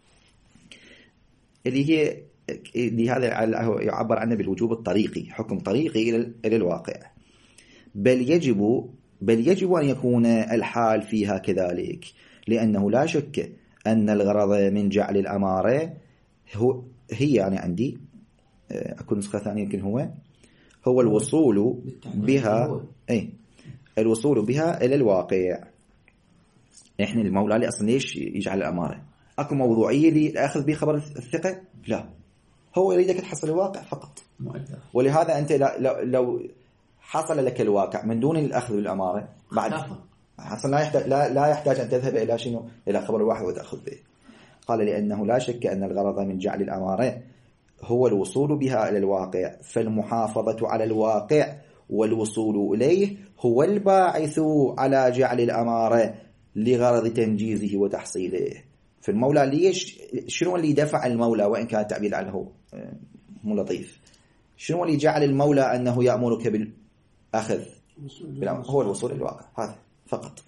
اللي هي لهذا يعبر عنه بالوجوب الطريقي، حكم طريقي إلى الواقع. بل يجب أن يكون الحال فيها كذلك، لأنه لا شك أن الغرض من جعل الأمارة هي يعني عندي أكون نسخة ثانية يمكن هو الوصول بها الوصول بها إلى الواقع. إحنا المولى لي أصلا ليش يجعل الأمارة؟ أكو موضوعية لأخذ به خبر الثقة؟ لا، هو يريدك تحصل الواقع فقط. ولهذا أنت لو حصل لك الواقع من دون الأخذ بالأمارة بعد حصل لا يحتاج أن تذهب إلى شنو؟ إلى خبر الواحد وتأخذ به. قال لأنه لا شك أن الغرض من جعل الأمارة هو الوصول بها إلى الواقع، فالمحافظة على الواقع والوصول إليه هو الباعث على جعل الأمارة لغرض تنجيزه وتحصيله. في المولى ليش شنو اللي دفع المولى، وإن كان التعبير عنه مو لطيف، شنو اللي جعل المولى أنه يأمرك بالأخذ؟ هو الوصول إلى الواقع هذا فقط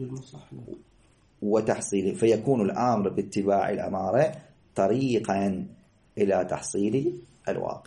وتحصيله، فيكون الأمر باتباع الأمارة طريقا إلى تحصيل الواقع.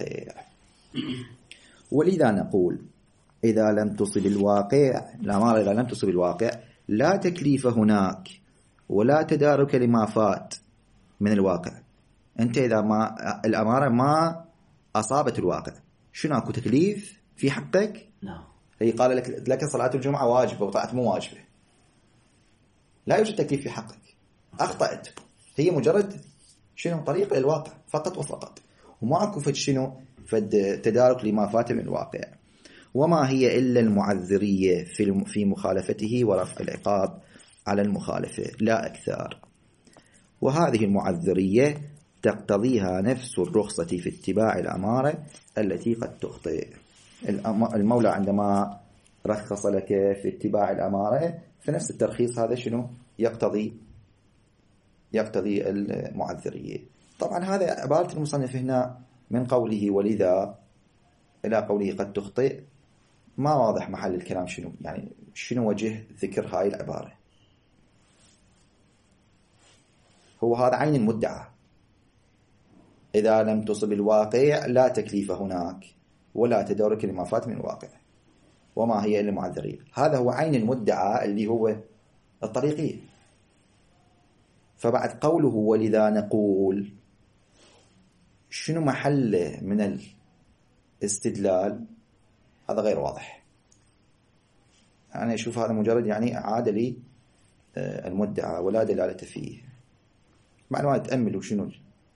ولذا نقول إذا لم تصب الواقع الأمارة، إذا لم تصب الواقع لا تكليف هناك ولا تدارك لما فات من الواقع. أنت إذا ما الأمارة ما أصابت الواقع شنو أكو تكليف في حقك؟ نعم. هي قال لك صلاة الجمعة واجبة وطاعت مو واجبة، لا يوجد تكليف في حقك، أخطأت، هي مجرد شنو طريقة للواقع فقط وفقط، وما أكو فد شنو فد تدارك لما فات من الواقع. وما هي إلا المعذرية في مخالفته ورفع العقاب على المخالفة لا أكثر. وهذه المعذرية تقتضيها نفس الرخصة في اتباع الأمارة التي قد تخطئ. المولى عندما رخص لك في اتباع الأمارة فنفس الترخيص هذا شنو يقتضي المعذرية. طبعا هذا عبارة المصنف هنا من قوله ولذا إلى قوله قد تخطئ ما واضح محل الكلام شنو، يعني شنو وجه ذكر هاي العبارة. هو هذا عين المدعى، إذا لم تصب الواقع لا تكليف هناك ولا تدارك لما فات من الواقع وما هي إلا المعذرية. هذا هو عين المدعى اللي هو الطريقية. فبعد قوله ولذا نقول شنو محله من الاستدلال هذا غير واضح. أنا أشوف هذا مجرد يعني إعادة لي المدعى ولا دلالة فيه. مع ما أتأمل شنو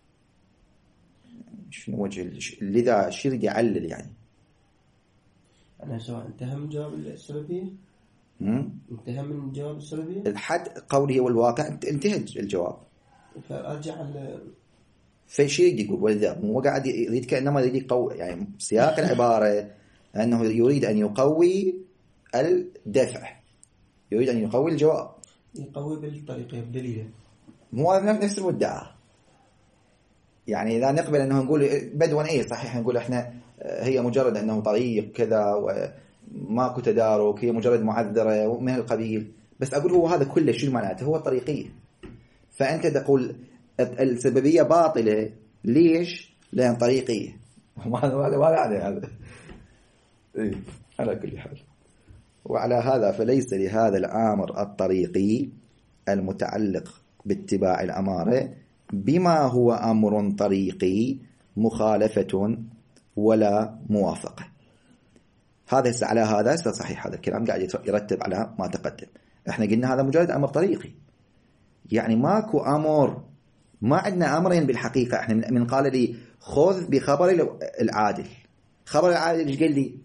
وجه لذا الشيء يعلل يعني. أنا سواء انتهى من جواب السببية انتهى من الجواب السببية. الحد قوله والواقع انتهى الجواب. فأرجع فشي يريد يقول ولذا هو قاعد يريد كأنما يريد يقوي يعني سياق العبارة أنه يريد أن يقوي الدفع، يريد أن يقوي الجواب، يقوي بالطريقة بدليل. هو نفس المدعى. يعني إذا نقبل أنه نقول بدوا إيه صحيح نقول إحنا هي مجرد أنه طريق كذا وماكو تدارك، هي مجرد معذرة من القبيل، بس أقول هو هذا كله شو معناته؟ هو طريقية. فأنت تقول السببية باطلة ليش؟ لأن طريقية. ما يعني هذا إيه على كل حال. وعلى هذا فليس لهذا الآمر الطريقي المتعلق باتباع الأمارة بما هو أمر طريقي مخالفة ولا موافقة. هذا على هذا صحيح، هذا الكلام قاعد يرتب على ما تقدم. احنا قلنا هذا مجرد أمر طريقي، يعني ماكو أمر، ما عندنا أمرين بالحقيقة. احنا من قال لي خذ بخبر العادل، خبر العادل ايش قال لي؟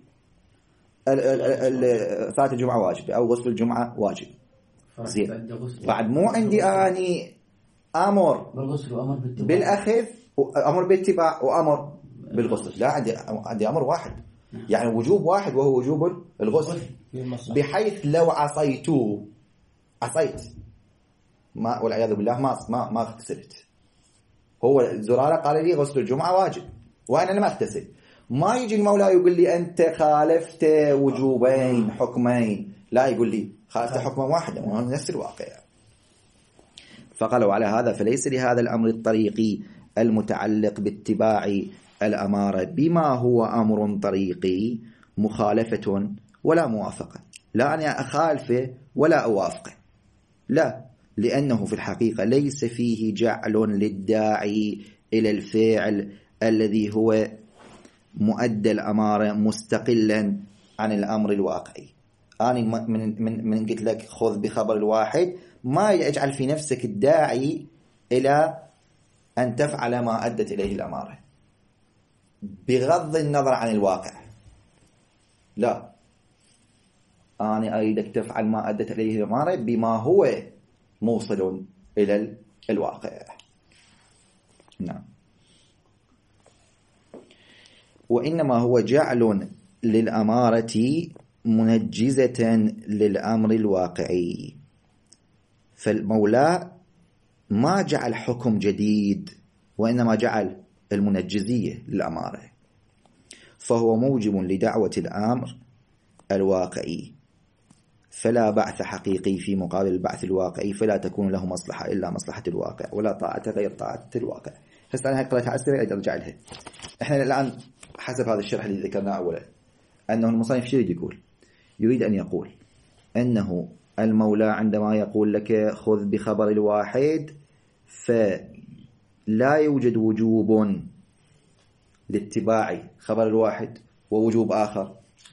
صلاة الجمعة واجب أو غسل الجمعة واجب. زين بعد مو عندي أني أمر بالأخذ وأمر بالاتباع وأمر بالغسل، لا عندي أمر واحد، يعني وجوب واحد وهو وجوب الغسل، بحيث لو عصيت ما والعياذ بالله ما اغتسلت. هو زرارة قال لي غسل الجمعة واجب وأنا ما اغتسل، ما يجي المولى يقول لي أنت خالفت وجوبين حكمين، لا يقول لي خالفت حكما واحدا وهو نفس الواقع. فقالوا على هذا فليس لهذا الأمر الطريقي المتعلق باتباع الأمارة بما هو أمر طريقي مخالفة ولا موافقة، لا أنا أخالفه ولا أوافقه، لا، لأنه في الحقيقة ليس فيه جعل للداعي إلى الفعل الذي هو مؤدى الأمارة مستقلا عن الأمر الواقعي. أنا من قلت لك خذ بخبر الواحد، ما يجعل في نفسك الداعي إلى أن تفعل ما أدت إليه الأمارة بغض النظر عن الواقع، لا، أنا أريدك تفعل ما أدت إليه الأمارة بما هو موصل إلى الواقع. نعم. وإنما هو جعل للأمارة منجزة للأمر الواقعي، فالمولى ما جعل حكم جديد وإنما جعل المنجزية للأمارة، فهو موجب لدعوة الأمر الواقعي، فلا بعث حقيقي في مقابل البعث الواقعي، فلا تكون له مصلحة إلا مصلحة الواقع، ولا طاعة غير طاعة الواقع. هسه أنا قرأتها على السريع أرجع لها. إحنا الآن حسب هذا الشرح اللي ذكرناه أولا أنه المصنف شو يريد أن يقول أنه المولى عندما يقول لك خذ بخبر الواحد فلا يوجد وجوب لاتباع خبر الواحد ووجوب آخر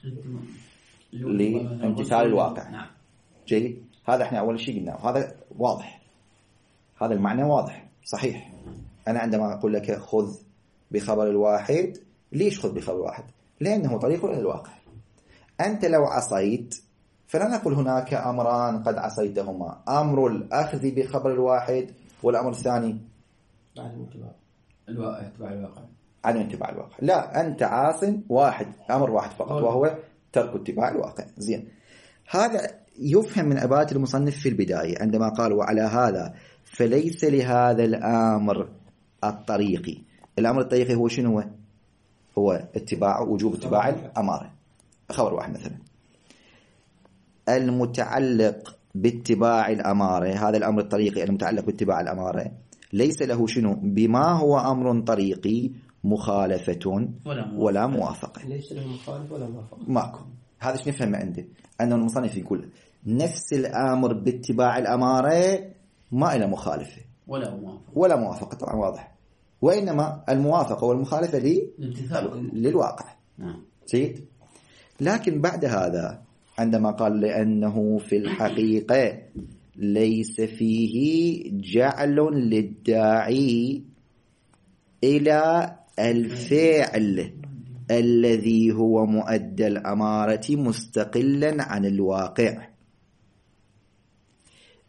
لامتثال الواقع. نعم. جيد، هذا احنا أول شيء قلناه، هذا واضح، هذا المعنى واضح صحيح. أنا عندما أقول لك خذ بخبر الواحد، ليش خذ بخبر الواحد؟ لأنه طريق إلى الواقع. أنت لو عصيت فلا نقول هناك أمران قد عصيتهما، أمر الأخذ بخبر الواحد والأمر الثاني عدم اتباع الواقع. لا، أنت عاص واحد، أمر واحد فقط وهو ترك اتباع الواقع. زين، هذا يفهم من عبارة المصنف في البداية عندما قال وعلى هذا فليس لهذا الأمر الطريقي. الأمر الطريقي هو شنو؟ هو اتباع وجوب اتباع الأمارة، خبر واحد مثلا. المتعلق باتباع الأمارة، هذا الأمر الطريقي المتعلق باتباع الأمارة ليس له شنو؟ بما هو أمر طريقي مخالفة ولا موافقة. ليس له مخالفة ولا موافقة، ماكو. هذا ايش نفهم عنده؟ أنه المصنف يقول نفس الأمر باتباع الأمارة ما إلى مخالفة ولا موافقة، طبعا واضح، وإنما الموافقة والمخالفة للواقع. سيد. لكن بعد هذا عندما قال لأنه في الحقيقة ليس فيه جعل للداعي إلى الفعل الذي هو مؤدى الأمارة مستقلا عن الواقع.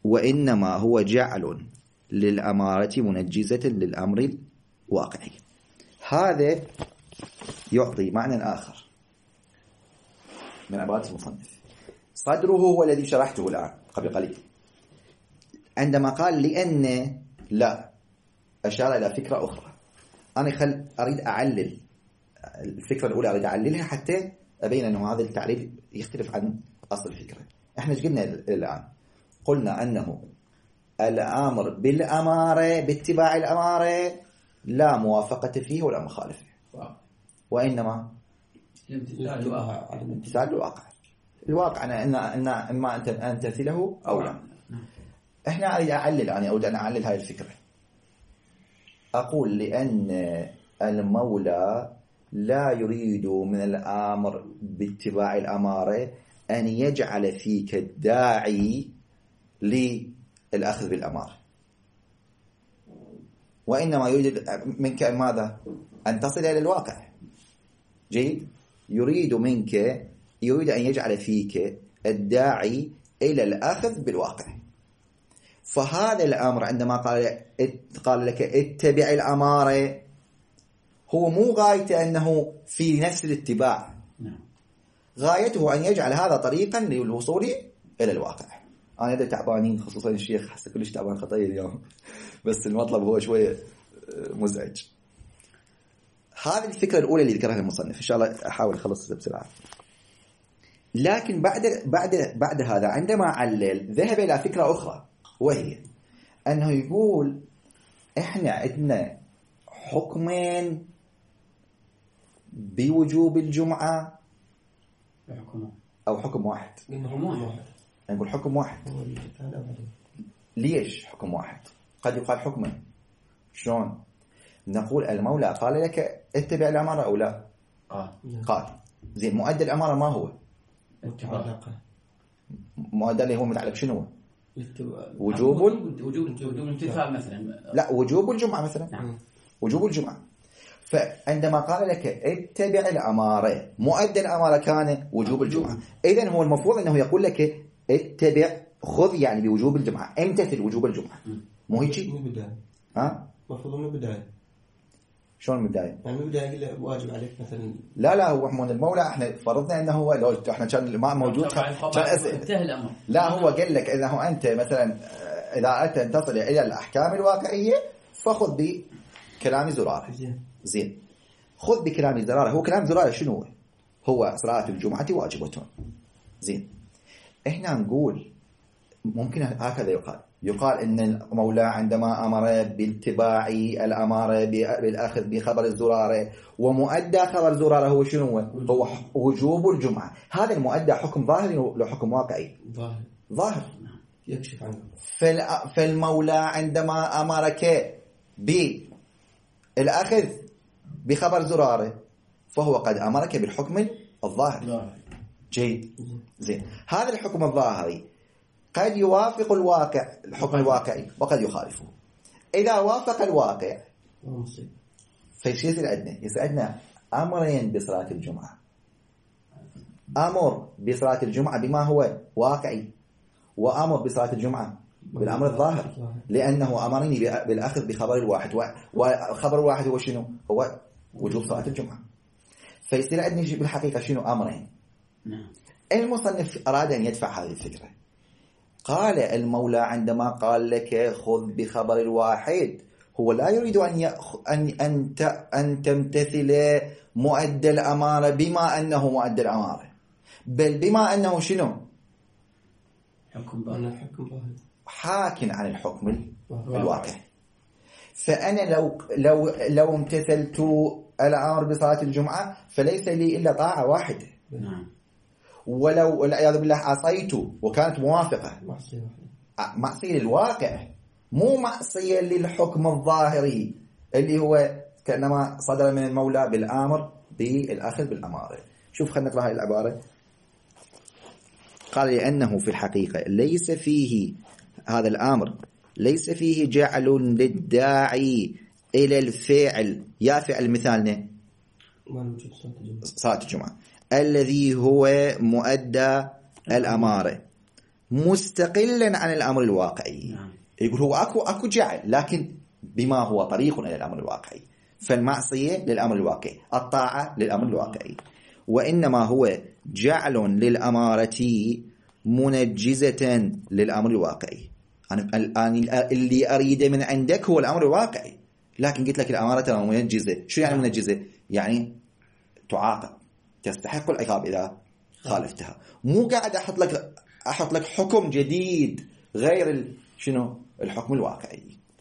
وإنما هو جعل للأمارة منجزة للأمر الواقعي. هذا يعطي معنى آخر من عبارة المصنف. صدره هو الذي شرحته الآن قبل قليل، عندما قال لأن لا، أشار إلى فكرة أخرى. أنا أريد أعلل الفكرة الأولى، أريد أعللها حتى أبين أنه هذا التعليل يختلف عن أصل الفكرة. إحنا إيش قلنا الآن؟ قلنا أنه الأمر بالأمارة باتباع الأمارة لا موافقة فيه ولا مخالفة، وإنما امتثال الواقع. الواقع أن إما أن تمثله أو لا. إحنا أريد أعلل، أنا أريد أن أعلل هذه الفكرة. أقول لأن المولى لا يريد من الأمر باتباع الأمارة أن يجعل فيك الداعي للأخذ بالأمارة، وإنما يريد منك ماذا؟ أن تصل إلى الواقع. جيد؟ يريد أن يجعل فيك الداعي إلى الأخذ بالواقع. فهذا الأمر عندما قال لك اتبع الأمارة، هو مو غايته أنه في نفس الاتباع، غايته أن يجعل هذا طريقا للوصول إلى الواقع. أنا هذا تعبانين، خصوصا الشيخ حس كلش تعبان خطير اليوم، بس المطلب هو شوية مزعج. هذه الفكرة الأولى اللي ذكرها المصنف، إن شاء الله أحاول أخلصها بسرعة. لكن بعد هذا عندما علل ذهب إلى فكرة أخرى، وهي أنه يقول إحنا عندنا حكمين بوجوب الجمعة أو حكم واحد. نقول حكم واحد. ليش حكم واحد؟ قد يقال حكمين. شلون؟ نقول المولى قال لك اتبع الأمارة أو لا؟ قال. زين، مؤدى الأمارة ما هو؟ مؤدى اللي هو متعلق شنو؟ وجوب الامتثال مثلا. لا، وجوب الجمعة مثلا. نعم. وجوب الجمعة. فعندما قال لك اتبع الأمارة، مؤدى الأمارة كان وجوب الجمعة. إذن هو المفروض أنه يقول لك اتبع، خذ يعني بوجوب الجمعة، امتثل وجوب الجمعة. مو هيك؟ ها؟ مفروض من البداية. شلون من البداية؟ يعني من البداية قال له واجب عليك مثلا. لا هو من المولى احنا فرضنا انه هو، لو احنا كان الماء موجود انتهى الامر. لا، هو قال لك انه انت مثلا اذا انت تصل الى الاحكام الواقعيه فخذ بكلام زراره. زين، خذ بكلام زراره. هو كلام زراره شنو هو؟ صلاه الجمعه واجبة. زين، احنا نقول ممكن هكذا يقال ان المولى عندما امر باتباع الاماره بالاخذ بخبر الزراره، ومؤدى خبر الزراره هو شنو؟ هو وجوب الجمعه. هذا المؤدى حكم ظاهري ولا حكم واقعي؟ ظاهر يكشف عنه. فالمولى عندما امرك بالاخذ بخبر زراره فهو قد امرك بالحكم الظاهري. جيد. زين، هذا الحكم الظاهري قد يوافق الواقع، الحكم الواقعي، وقد يخالفه. إذا وافق الواقع فايش يسألنا أمرين بصلاة الجمعة. أمر بصلاة الجمعة بما هو واقعي، وأمر بصلاة الجمعة بالأمر الظاهر، لأنه أمرني بالأخذ بخبر الواحد، وخبر الواحد هو شنو؟ هو وجوب صلاة الجمعة. فيصير عندنا بالحقيقة شنو؟ أمرين. المصنف أراد أن يدفع هذه الفكرة. قال المولى عندما قال لك خذ بخبر الواحد، هو لا يريد أن تمتثل مؤدى الأمارة بما أنه مؤدى الأمارة، بل بما أنه شنو؟ حاكم عن الحكم الواقع. فأنا لو امتثلت الأمر بصلاة الجمعة فليس لي إلا طاعة واحدة. ولو والعياذ بالله عصيته وكانت موافقة، معصية للواقع، مو معصية للحكم الظاهري اللي هو كأنما صدر من المولى بالآمر بالأخذ بالأمارة. شوف خلينا نقرأ هاي العبارة. قال لأنه في الحقيقة ليس فيه هذا الأمر، ليس فيه جعل للداعي إلى الفعل، يا فعل مثالنا صلاة الجمعة الذي هو مؤدى الأمارة، مستقلا عن الأمر الواقعي. نعم. يقول هو أكو جعل، لكن بما هو طريق إلى الأمر الواقعي. فالمعصية للأمر الواقعي، الطاعة للأمر الواقعي، وإنما هو جعل للأمارة منجزة للأمر الواقعي. أنا اللي أريد من عندك هو الأمر الواقعي، لكن قلت لك الأمارة منجزة. شو يعني منجزة؟ يعني تعاقب، تستحق العقاب إذا خالفتها. مو قاعد أحط لك حكم جديد غير شنو الحكم الواقعي.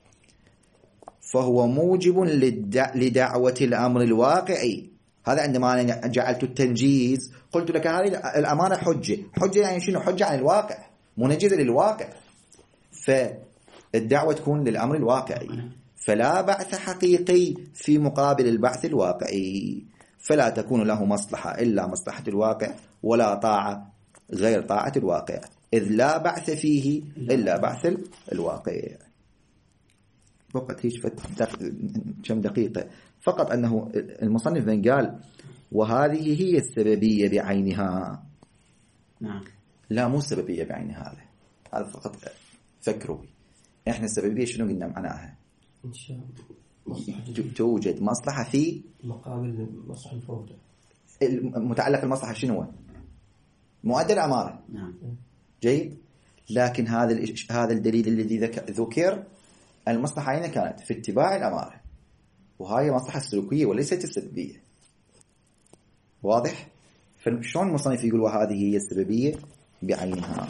فهو موجب لدعوة الأمر الواقعي. هذا عندما أنا جعلت التنجيز قلت لك هذه الأمانة حجة يعني شنو؟ حجة عن الواقع، منجزة للواقع. فالدعوة تكون للأمر الواقعي، فلا بعث حقيقي في مقابل البعث الواقعي، فلا تكون له مصلحة إلا مصلحة الواقع، ولا طاعة غير طاعة الواقع، إذ لا بعث فيه إلا بعث الواقع. فقط هيش كم دقيقة فقط أنه المصنف من قال وهذه هي السببية بعينها. نعم. لا مو السببية بعينها، هذا فقط فكروا. إحنا السببية شنو قلنا معناها؟ إن شاء الله توجد مصلحة في مقابل مصلحة المفروضة. متعلق المصلحة شنو؟ مؤدى الأمارة. نعم. جيد. لكن هذا الدليل الذي ذكر المصلحة أين كانت؟ في اتباع الأمارة، وهي مصلحة السلوكية وليست السببية. واضح؟ فشون المصنف يقول وهذه هي السببية بعينها؟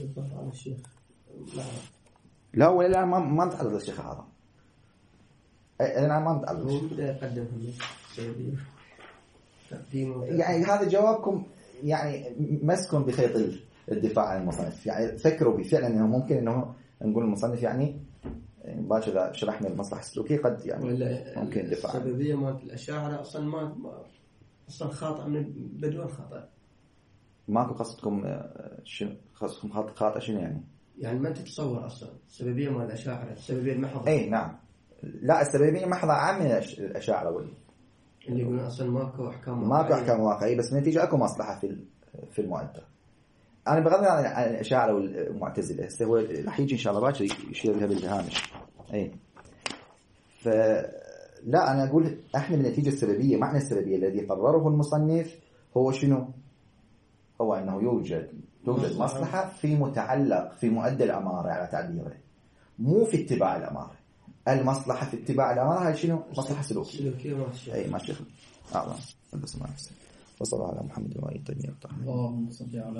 لا ولا ما نتعرض للشيخ هذا. أنا ما نتعرض. هو بدأ يقدم يعني هذا جوابكم يعني مسكن بخيط الدفاع عن المصنف. يعني فكروا بفعلا أنه ممكن أنه نقول المصنف يعني باش إذا شرحنا المصلحة السلوكية قد يعني ممكن الدفاع. السببية مالت الأشاعرة أصلا أصلا خاطئ من بدون خطأ. ماكو قصدكم قصدكم خاطئ شنو يعني؟ يعني ما تتصور أصلا السببية مال الأشاعرة، السببية المحضة. أي نعم. لا السببية محضة عام من الأشاعرة اللي يقولون أصلا ماكو أحكام واقعية، بس النتيجة أكو مصلحة في المؤدى. أنا بغض النظر عن الأشاعرة والمعتزلة، هو راح يجي إن شاء الله باكر يشير لها بالهامش. أي فلا أنا أقول إحنا بالنتيجة السببية، معنى السببية الذي قرره المصنف هو شنو؟ هو أنه يوجد مصلحة في متعلق في مؤدى الأمارة على تعبيره، مو في اتباع الأمارة. المصلحة في اتباع الأمارة هي شنو؟ مصلحة سلوكية. أي ماشي. أعلم. بس ما نفسه. وصلى على محمد وعلى آله الطاهرين. اللهم صل على